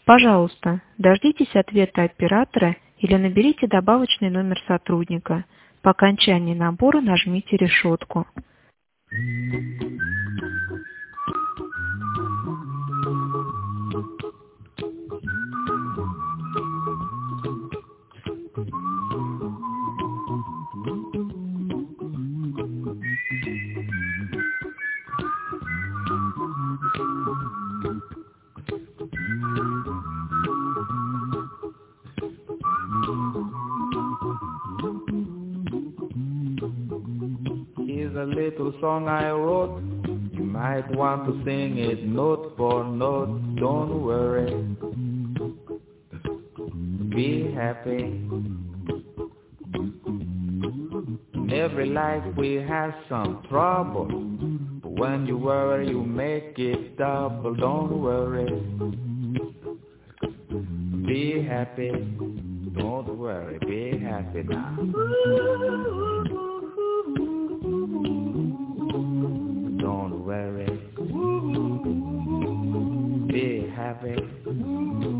Пожалуйста, дождитесь ответа оператора или наберите добавочный номер сотрудника. По окончании набора нажмите решетку. Here's a little song I wrote. You might want to sing it note for note. Don't worry. Be happy. In every life we have some trouble. But when you worry, you make it double. Don't worry. Be happy. Don't worry. Be happy now. Don't worry. Be happy.